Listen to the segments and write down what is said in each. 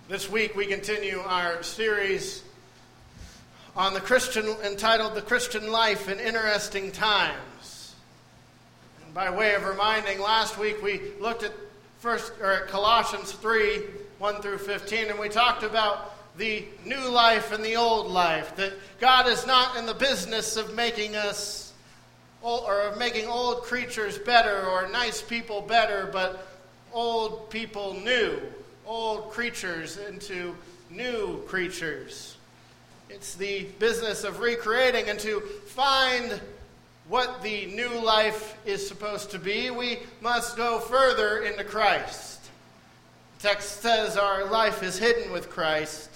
This week we continue our series on entitled The Christian Life in Interesting Times. And by way of reminding, last week we looked at Colossians 3, 1 through 15, and we talked about the new life and the old life, that God is not in the business of making us or of making old creatures better or nice people better, but old people new. Old creatures into new creatures. It's the business of recreating, and to find what the new life is supposed to be, we must go further into Christ. The text says our life is hidden with Christ.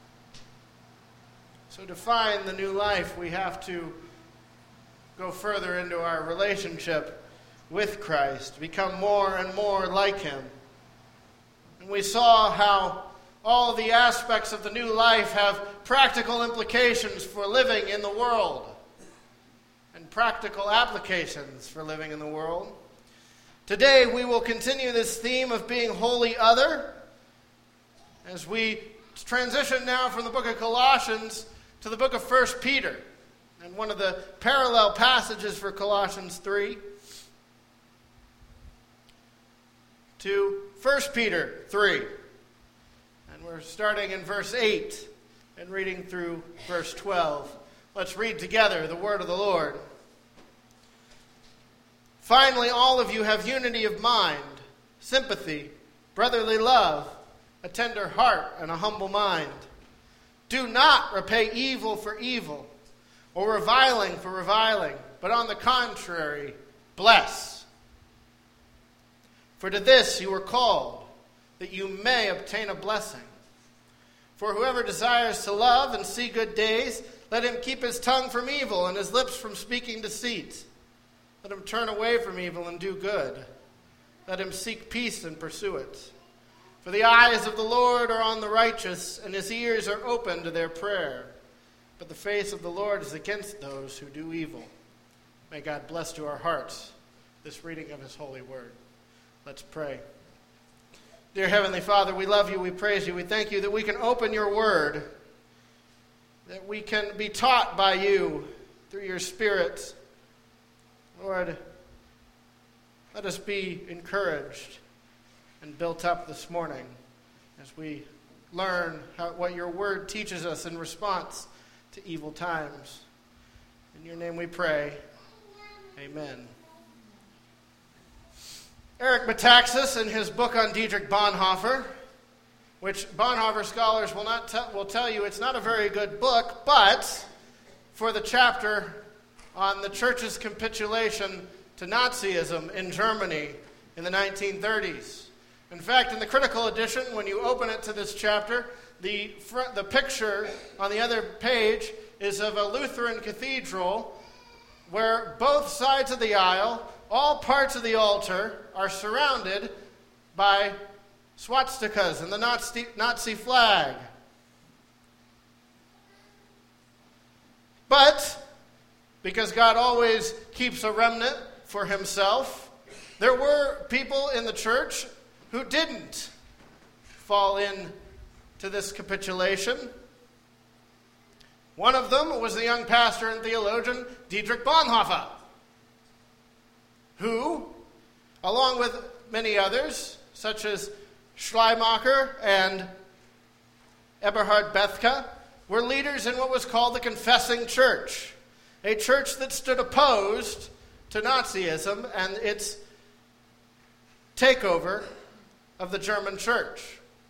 So to find the new life, we have to go further into our relationship with Christ, become more and more like Him. And we saw how all the aspects of the new life have practical implications for living in the world and practical applications for living in the world. Today we will continue this theme of being wholly other as we transition now from the book of Colossians to the book of 1 Peter. And one of the parallel passages for Colossians 3 to 1 Peter 3. And we're starting in verse 8 and reading through verse 12. Let's read together the word of the Lord. Finally, all of you have unity of mind, sympathy, brotherly love, a tender heart, and a humble mind. Do not repay evil for evil, or reviling for reviling, but on the contrary, bless. For to this you were called, that you may obtain a blessing. For whoever desires to love and see good days, let him keep his tongue from evil and his lips from speaking deceit. Let him turn away from evil and do good. Let him seek peace and pursue it. For the eyes of the Lord are on the righteous, and his ears are open to their prayer. But the face of the Lord is against those who do evil. May God bless to our hearts this reading of his holy word. Let's pray. Dear Heavenly Father, we love you, we praise you, we thank you that we can open your word, that we can be taught by you through your Spirit. Lord, let us be encouraged and built up this morning as we learn what your word teaches us in response to evil times. In your name we pray. Amen. Eric Metaxas, in his book on Dietrich Bonhoeffer, which Bonhoeffer scholars will tell you it's not a very good book, but for the chapter on the church's capitulation to Nazism in Germany in the 1930s. In fact, in the critical edition, when you open it to this chapter, the picture on the other page is of a Lutheran cathedral where both sides of the aisle, all parts of the altar, are surrounded by swastikas and the Nazi flag. But, because God always keeps a remnant for himself, there were people in the church who didn't fall into this capitulation. One of them was the young pastor and theologian Dietrich Bonhoeffer, who, along with many others, such as Schleiermacher and Eberhard Bethke, were leaders in what was called the Confessing Church, a church that stood opposed to Nazism and its takeover of the German church.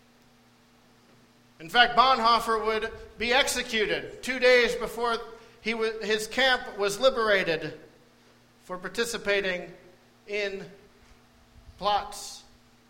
In fact, Bonhoeffer would be executed 2 days before his camp was liberated for participating in plots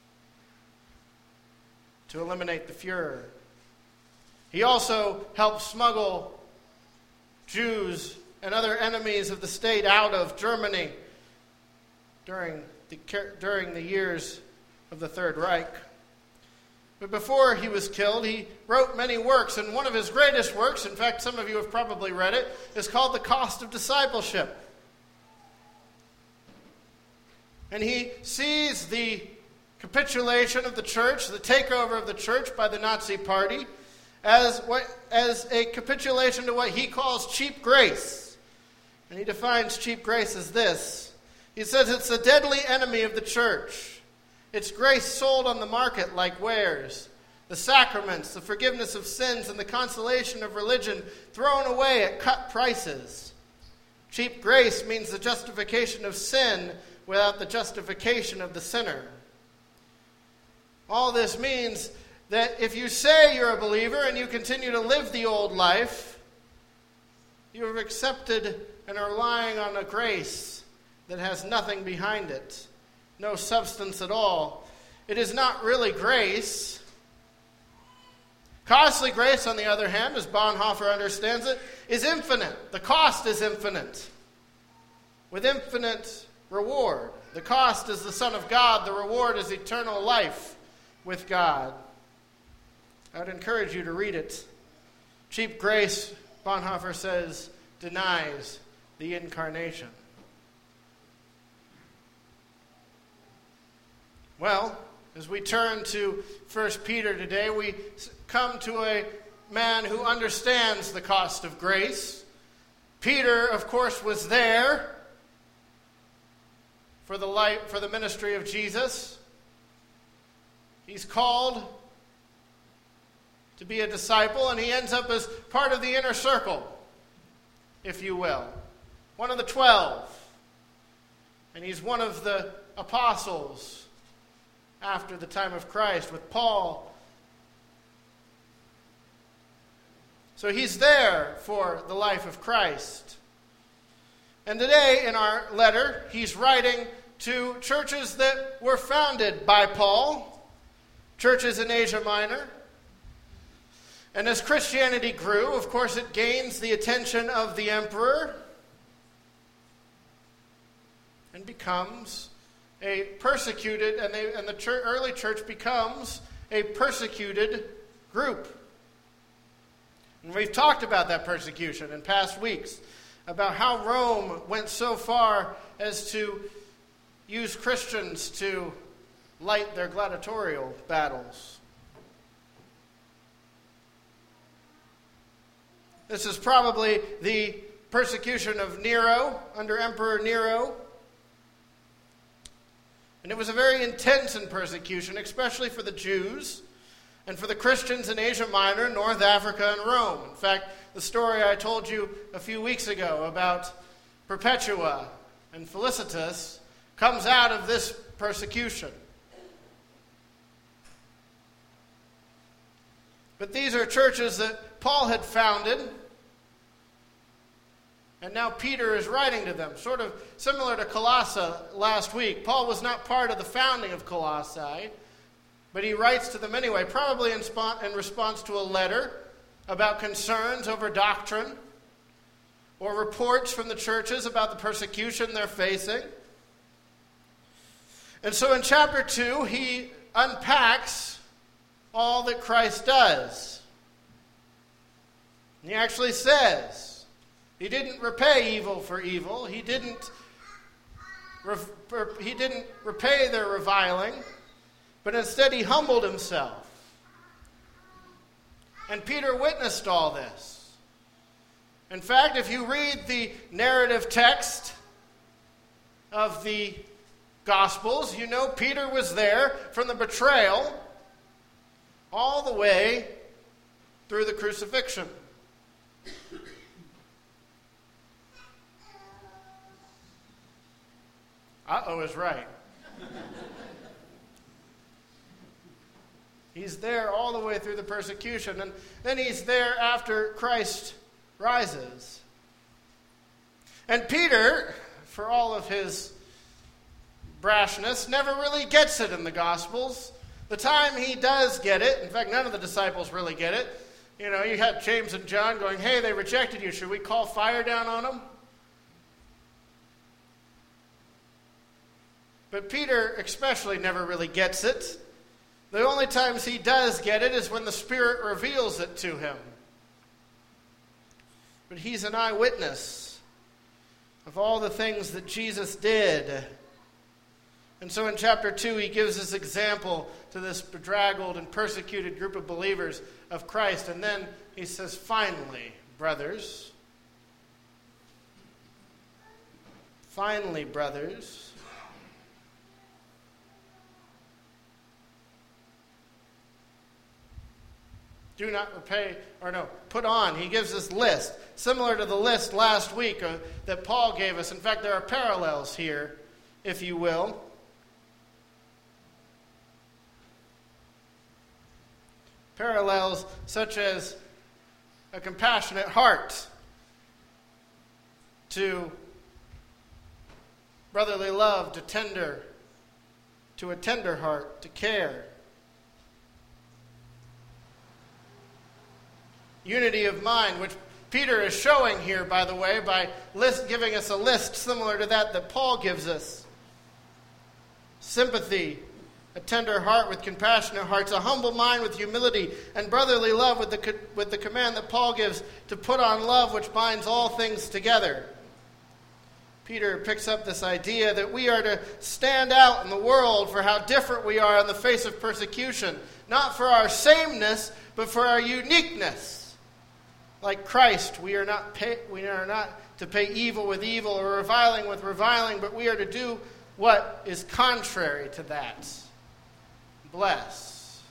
to eliminate the Fuhrer. He also helped smuggle Jews and other enemies of the state out of Germany during the years of the Third Reich. But before he was killed, he wrote many works, and one of his greatest works, in fact, some of you have probably read it, is called The Cost of Discipleship. And he sees the capitulation of the church, the takeover of the church by the Nazi Party, as a capitulation to what he calls cheap grace. And he defines cheap grace as this. He says it's the deadly enemy of the church. It's grace sold on the market like wares. The sacraments, the forgiveness of sins, and the consolation of religion thrown away at cut prices. Cheap grace means the justification of sin without the justification of the sinner. All this means that if you say you're a believer and you continue to live the old life, you have accepted and are relying on a grace that has nothing behind it, no substance at all. It is not really grace. Costly grace, on the other hand, as Bonhoeffer understands it, is infinite. The cost is infinite, with infinite reward. The cost is the Son of God. The reward is eternal life with God. I would encourage you to read it. Cheap grace, Bonhoeffer says, denies the incarnation. Well, as we turn to 1 Peter today, we come to a man who understands the cost of grace. Peter, of course, was there for the ministry of Jesus. He's called to be a disciple, and he ends up as part of the inner circle, if you will. One of the 12. And he's one of the apostles after the time of Christ with Paul. So he's there for the life of Christ. And today in our letter, he's writing to churches that were founded by Paul, churches in Asia Minor. And as Christianity grew, of course, it gains the attention of the emperor and becomes a persecuted, and the early church becomes a persecuted group. And we've talked about that persecution in past weeks, about how Rome went so far as to use Christians to light their gladiatorial battles. This is probably the persecution of Nero, under Emperor Nero. And it was a very intense persecution, especially for the Jews and for the Christians in Asia Minor, North Africa, and Rome. In fact, the story I told you a few weeks ago about Perpetua and Felicitas comes out of this persecution. But these are churches that Paul had founded, and now Peter is writing to them, sort of similar to Colossae last week. Paul was not part of the founding of Colossae, but he writes to them anyway, probably in response to a letter about concerns over doctrine or reports from the churches about the persecution they're facing. And so in chapter 2, he unpacks all that Christ does. He actually says he didn't repay evil for evil. He didn't repay their reviling, but instead he humbled himself. And Peter witnessed all this. In fact, if you read the narrative text of the Gospels, you know Peter was there from the betrayal all the way through the crucifixion. Uh-oh is right. He's there all the way through the persecution, and then he's there after Christ rises. And Peter, for all of his brashness, never really gets it in the Gospels. The time he does get it, in fact, none of the disciples really get it. You know, you had James and John going, hey, they rejected you. Should we call fire down on them? But Peter especially never really gets it. The only times he does get it is when the Spirit reveals it to him. But he's an eyewitness of all the things that Jesus did. And so in chapter 2, he gives this example to this bedraggled and persecuted group of believers of Christ. And then he says, finally, brothers, do not put on. He gives this list, similar to the list last week that Paul gave us. In fact, there are parallels here, if you will. Parallels such as a compassionate heart, to brotherly love, to a tender heart, to care. Unity of mind, which Peter is showing here, by the way, by giving us a list similar to that Paul gives us. Sympathy, a tender heart with compassionate hearts, a humble mind with humility, and brotherly love with the command that Paul gives to put on love, which binds all things together. Peter picks up this idea that we are to stand out in the world for how different we are in the face of persecution, not for our sameness, but for our uniqueness. Like Christ, we are not to pay evil with evil or reviling with reviling, but we are to do what is contrary to that. Bless.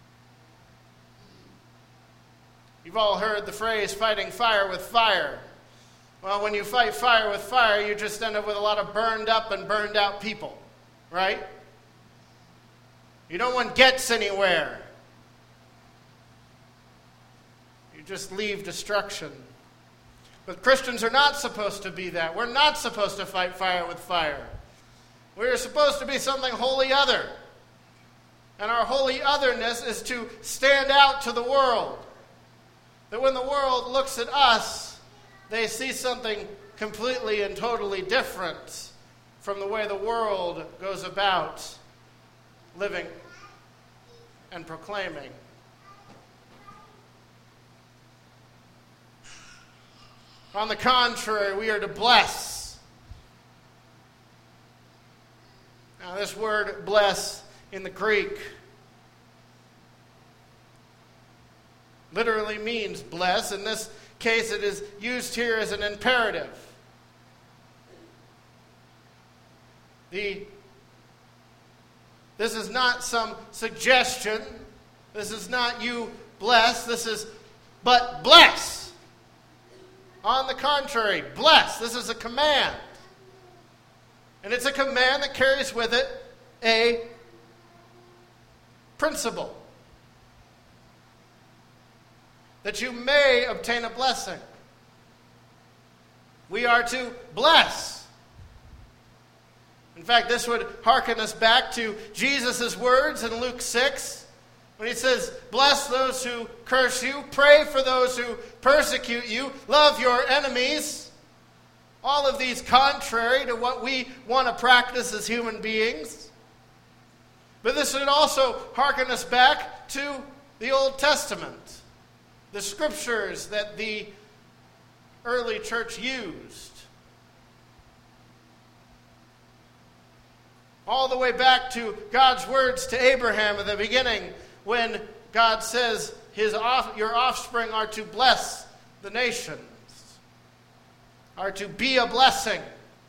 You've all heard the phrase, fighting fire with fire. Well, when you fight fire with fire, you just end up with a lot of burned up and burned out people, right? No one gets anywhere. You just leave destruction. But Christians are not supposed to be that. We're not supposed to fight fire with fire. We're supposed to be something wholly other. And our holy otherness is to stand out to the world. That when the world looks at us, they see something completely and totally different from the way the world goes about living and proclaiming. On the contrary, we are to bless. Now, this word bless in the Greek literally means bless. In this case, it is used here as an imperative. This is not some suggestion. This is not you bless. This is but bless. On the contrary, bless. This is a command. And it's a command that carries with it a principle. That you may obtain a blessing. We are to bless. In fact, this would hearken us back to Jesus' words in Luke 6, when he says, bless those who curse you, pray for those who persecute you, love your enemies. All of these contrary to what we want to practice as human beings. But this would also hearken us back to the Old Testament, the scriptures that the early church used. All the way back to God's words to Abraham at the beginning, when God says your offspring are to bless the nations, are to be a blessing.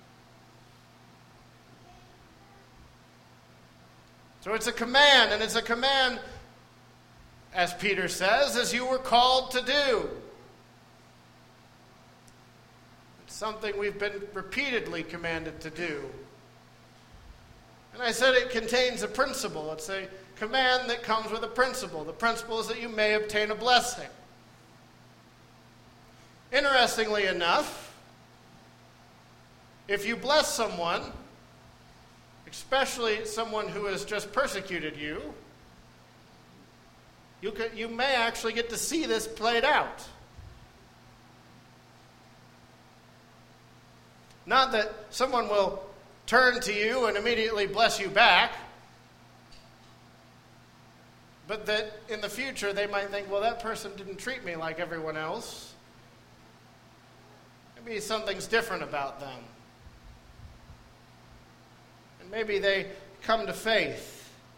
So it's a command, and it's a command, as Peter says, as you were called to do. It's something we've been repeatedly commanded to do. And I said it contains a principle. It's a command that comes with a principle. The principle is that you may obtain a blessing. Interestingly enough, if you bless someone, especially someone who has just persecuted you, you may actually get to see this played out. Not that someone will turn to you and immediately bless you back, but that in the future they might think, well, that person didn't treat me like everyone else. Maybe something's different about them. And maybe they come to faith.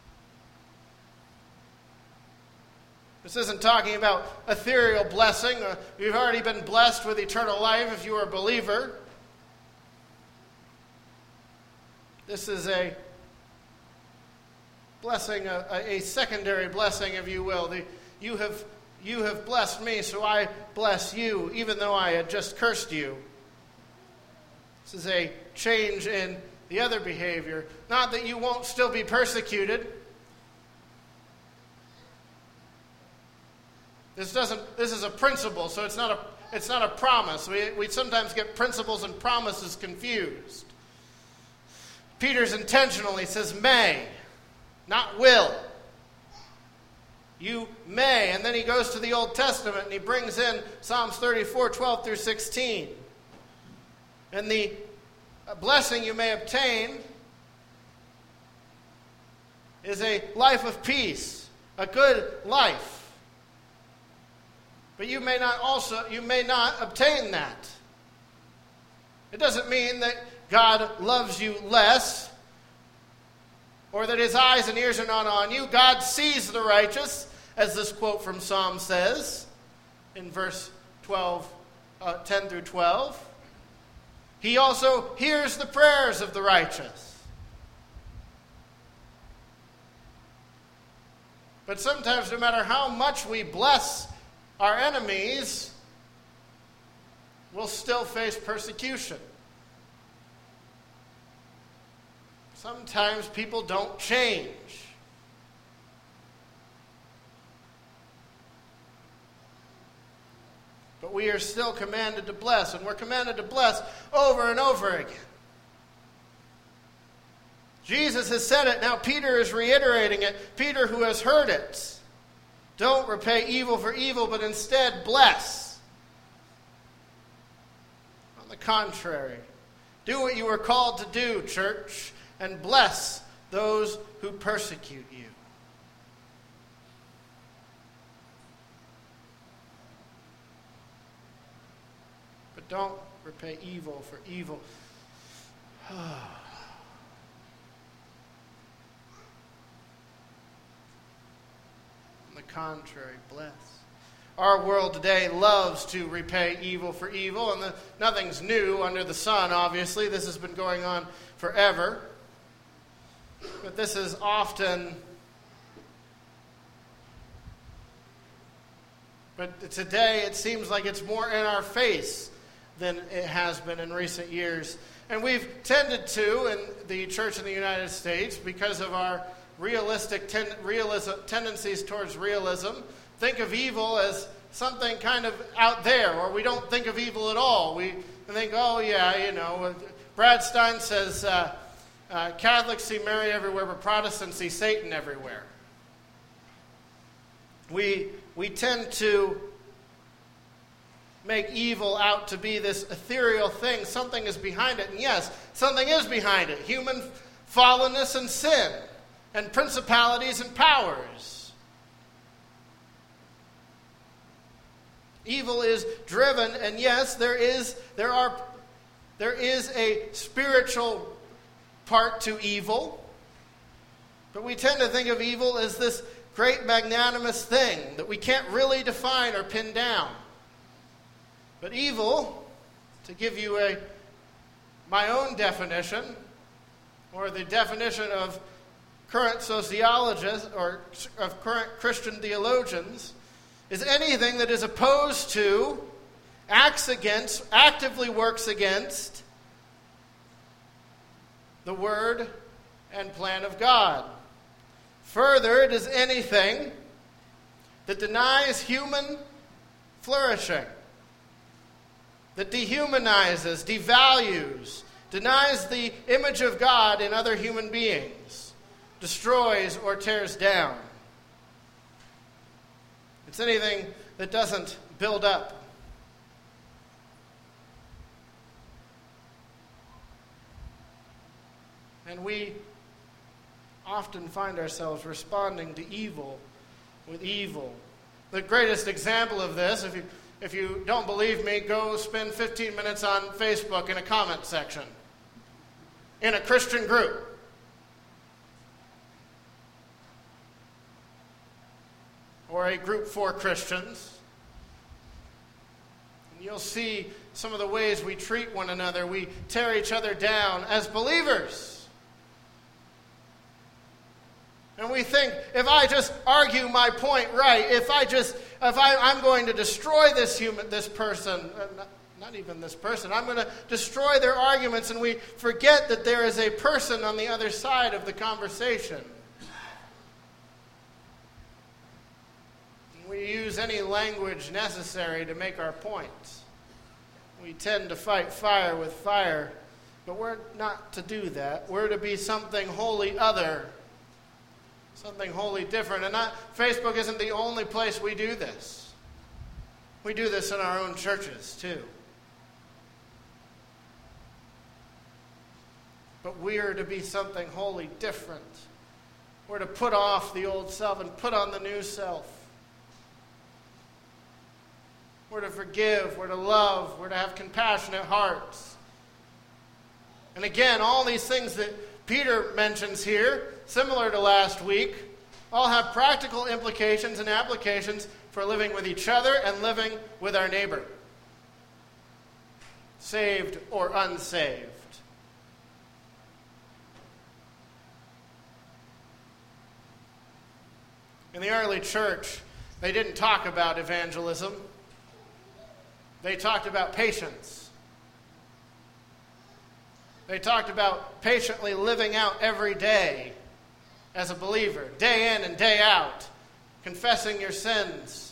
This isn't talking about ethereal blessing. You've already been blessed with eternal life if you are a believer. This is a blessing, a secondary blessing, if you will. You have blessed me, so I bless you, even though I had just cursed you. This is a change in the other behavior. Not that you won't still be persecuted. This is a principle, so it's not a promise. We sometimes get principles and promises confused. Peter's intentional. He says may, not will. You may. And then he goes to the Old Testament and he brings in Psalms 34, 12 through 16. And the blessing you may obtain is a life of peace, a good life. But you may not obtain that. It doesn't mean that God loves you less or that his eyes and ears are not on you. God sees the righteous, as this quote from Psalm says in verse 10 through 12. He also hears the prayers of the righteous. But sometimes, no matter how much we bless our enemies, we'll still face persecution. Sometimes people don't change. But we are still commanded to bless, and we're commanded to bless over and over again. Jesus has said it, now Peter is reiterating it. Peter, who has heard it. Don't repay evil for evil, but instead bless. On the contrary, do what you were called to do, church, and bless those who persecute you. But don't repay evil for evil. Contrary, bless. Our world today loves to repay evil for evil, and nothing's new under the sun, obviously. This has been going on forever. But this is often... But today it seems like it's more in our face than it has been in recent years. And we've tended to, in the church in the United States, because of our realistic tendencies towards realism, think of evil as something kind of out there, or we don't think of evil at all. We think, oh yeah, Brad Stein says Catholics see Mary everywhere, but Protestants see Satan everywhere. We tend to make evil out to be this ethereal thing. Something is behind it, and yes, something is behind it. Human fallenness and sin. And principalities and powers. Evil is driven, and yes, there is a spiritual part to evil. But we tend to think of evil as this great magnanimous thing that we can't really define or pin down. But evil, to give you my own definition, or the definition of current sociologists or of current Christian theologians, is anything that is opposed to, acts against, actively works against the Word and plan of God. Further, it is anything that denies human flourishing, that dehumanizes, devalues, denies the image of God in other human beings, destroys or tears down. It's anything that doesn't build up. And we often find ourselves responding to evil with evil. The greatest example of this, if you don't believe me, go spend 15 minutes on Facebook in a comment section in a Christian group. or a group for Christians. And you'll see some of the ways we treat one another. We tear each other down as believers. And we think, if I just argue my point right, if I'm going to destroy this person, not even this person, I'm going to destroy their arguments, and we forget that there is a person on the other side of the conversation. We use any language necessary to make our point. We tend to fight fire with fire, but we're not to do that. We're to be something wholly other, something wholly different. And Facebook isn't the only place we do this. We do this in our own churches too. But we are to be something wholly different. We're to put off the old self and put on the new self. We're to forgive, we're to love, we're to have compassionate hearts. And again, all these things that Peter mentions here, similar to last week, all have practical implications and applications for living with each other and living with our neighbor, saved or unsaved. In the early church, they didn't talk about evangelism. They talked about patience. They talked about patiently living out every day as a believer, day in and day out, confessing your sins,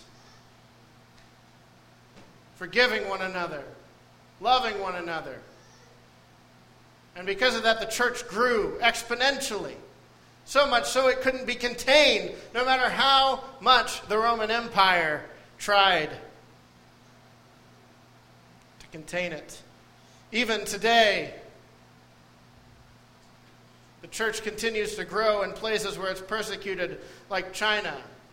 forgiving one another, loving one another. And because of that, the church grew exponentially, so much so it couldn't be contained, no matter how much the Roman Empire tried to contain it. Even today, the church continues to grow in places where it's persecuted, like China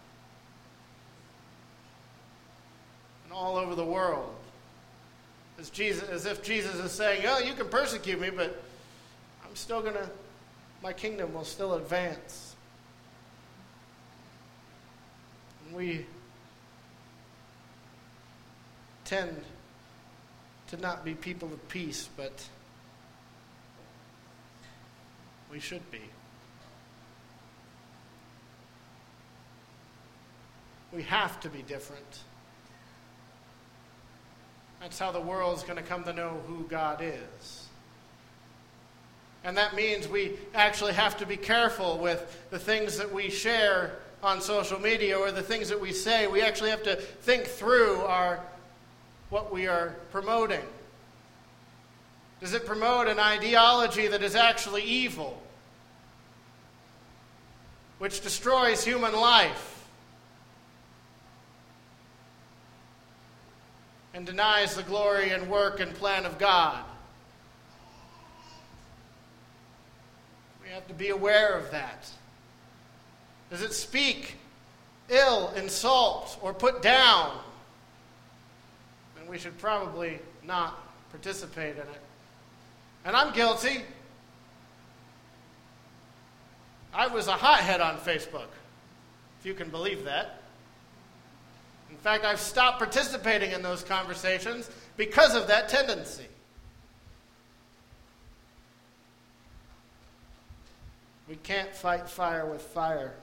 and all over the world. As if Jesus is saying, oh, you can persecute me, but I'm still going to, my kingdom will still advance. And we tend to not be people of peace, but we should be. We have to be different. That's how the world's going to come to know who God is. And that means we actually have to be careful with the things that we share on social media or the things that we say. We actually have to think through what we are promoting. Does it promote an ideology that is actually evil, which destroys human life and denies the glory and work and plan of God? We have to be aware of that. Does it speak ill, insult, or put down? Then we should probably not participate in it. And I'm guilty. I was a hothead on Facebook, if you can believe that. In fact, I've stopped participating in those conversations because of that tendency. We can't fight fire with fire.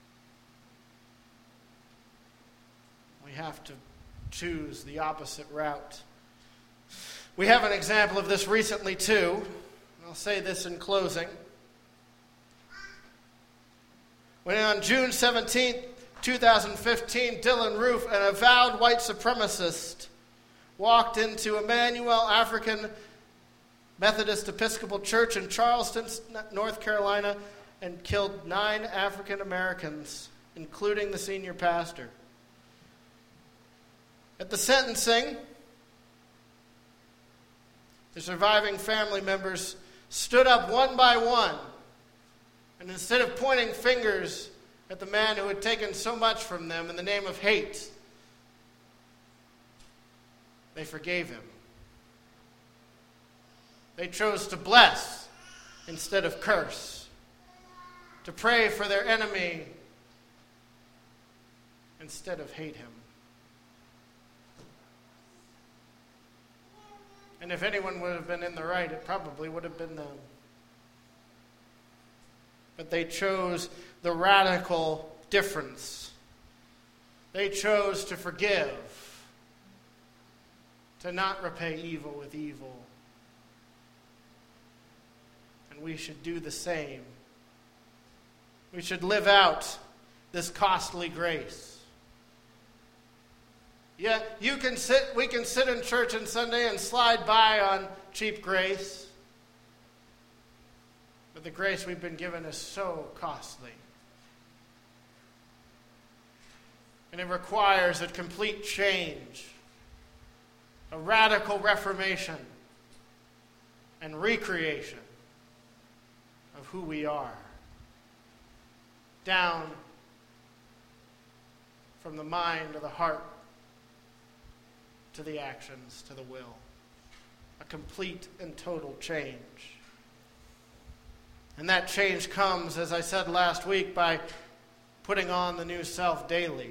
We have to choose the opposite route. We have an example of this recently too. I'll say this in closing. When on June 17, 2015, Dylan Roof, an avowed white supremacist, walked into Emmanuel African Methodist Episcopal Church in Charleston, North Carolina, and killed 9 African Americans, including the senior pastor. At the sentencing, the surviving family members stood up one by one, and instead of pointing fingers at the man who had taken so much from them in the name of hate, they forgave him. They chose to bless instead of curse, to pray for their enemy instead of hate him. And if anyone would have been in the right, it probably would have been them. But they chose the radical difference. They chose to forgive, to not repay evil with evil. And we should do the same. We should live out this costly grace. Yeah, we can sit in church on Sunday and slide by on cheap grace. But the grace we've been given is so costly. And it requires a complete change, a radical reformation, and recreation of who we are. Down from the mind to the heart, to the actions, to the will. A complete and total change. And that change comes, as I said last week, by putting on the new self daily.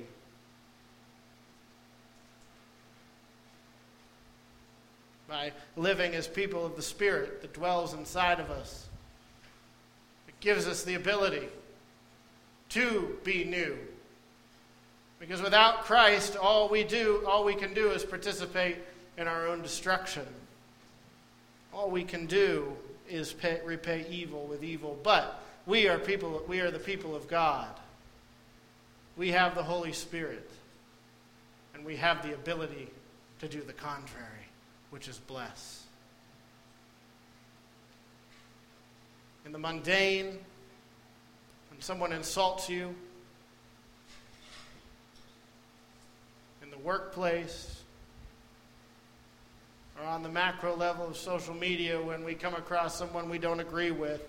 By living as people of the Spirit that dwells inside of us. It gives us the ability to be new. Because without Christ, all we can do is participate in our own destruction. All we can do is repay evil with evil. But we are the people of God. We have the Holy Spirit. And we have the ability to do the contrary, which is bless. In the mundane, when someone insults you, in the workplace, or on the macro level of social media when we come across someone we don't agree with,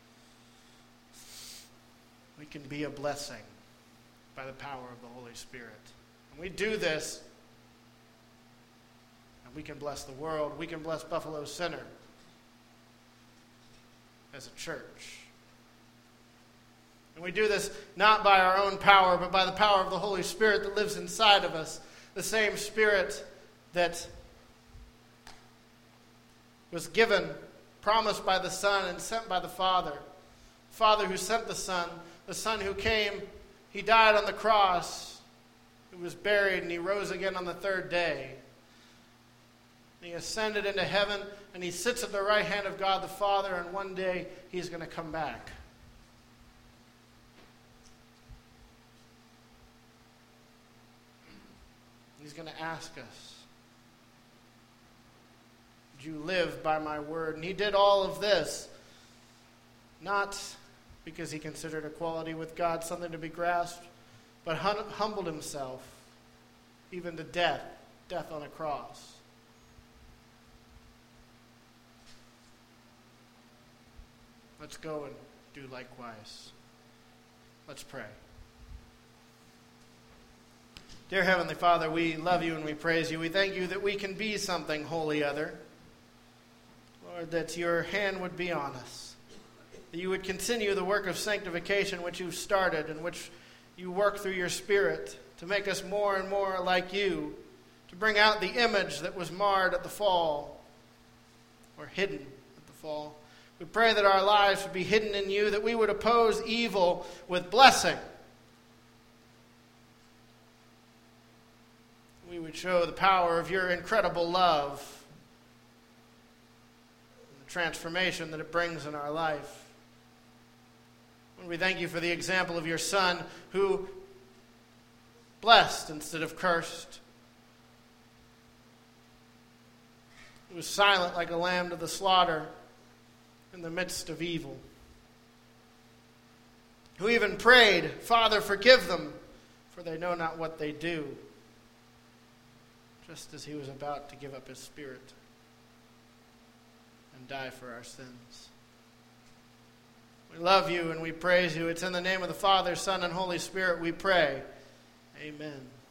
we can be a blessing by the power of the Holy Spirit. And we do this, and we can bless the world. We can bless Buffalo Center as a church. And we do this not by our own power, but by the power of the Holy Spirit that lives inside of us. The same Spirit that was given, promised by the Son, and sent by the Father. The Father who sent the Son who came, he died on the cross, he was buried, and he rose again on the third day. And he ascended into heaven, and he sits at the right hand of God the Father, and one day he's going to come back. He's going to ask us, "Did you live by my word?" And he did all of this, not because he considered equality with God something to be grasped, but humbled himself, even to death on a cross. Let's go and do likewise. Let's pray. Dear Heavenly Father, we love you and we praise you. We thank you that we can be something wholly other. Lord, that your hand would be on us. That you would continue the work of sanctification which you've started and which you work through your Spirit to make us more and more like you, to bring out the image that was marred at the fall or hidden at the fall. We pray that our lives would be hidden in you, that we would oppose evil with blessing. We would show the power of your incredible love and the transformation that it brings in our life. And we thank you for the example of your Son who blessed instead of cursed. He was silent like a lamb to the slaughter in the midst of evil. Who even prayed, "Father, forgive them, for they know not what they do," just as he was about to give up his spirit and die for our sins. We love you and we praise you. It's in the name of the Father, Son, and Holy Spirit we pray. Amen.